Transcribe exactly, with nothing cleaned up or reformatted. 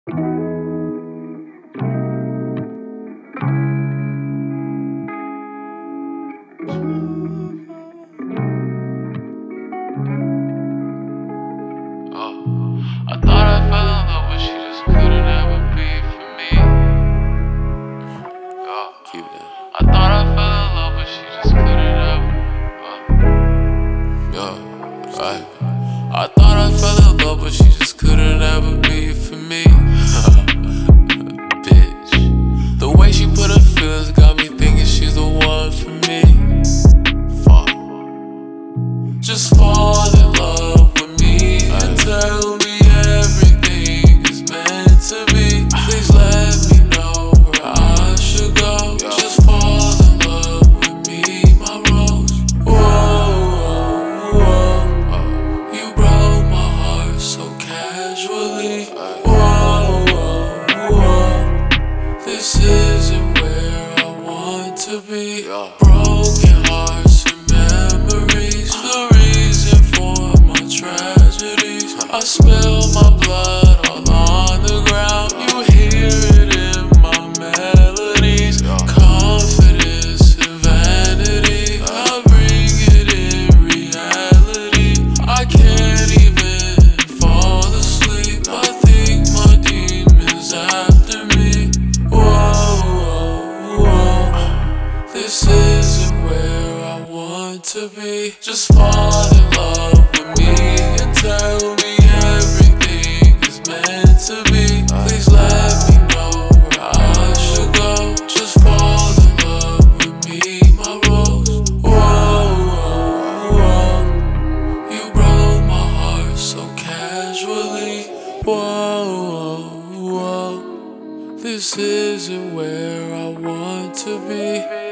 I thought I fell in love, but she just couldn't ever be for me. Yeah. Keep that. I thought I fell in love, but she just couldn't ever. Uh. Yeah, right. I thought I fell in love, but she just couldn't ever be for me. Bitch. The way she put her feelings got me thinking she's the one for me. Fuck. Just fall in love with me and tell me everything is meant to be. Please let me know where I should go. Just fall in love with me, my rose. Whoa, whoa, whoa. You broke my heart so casually. Whoa, whoa, whoa. This isn't where I want to be. Broken hearts and memories, the reason for my tragedies. I spill my blood all on the ground. You hear it in my melodies. Confidence and vanity, I bring it in reality. I can't even fall asleep. I think my demons after me. Whoa, whoa, whoa. This isn't where I want to be. Just fall in love with me and tell me everything is meant to be. Please let me know where I should go. Just fall in love with me, my rose. Whoa, whoa, whoa. You broke my heart so casually. Whoa, whoa, whoa. This isn't where I want to be.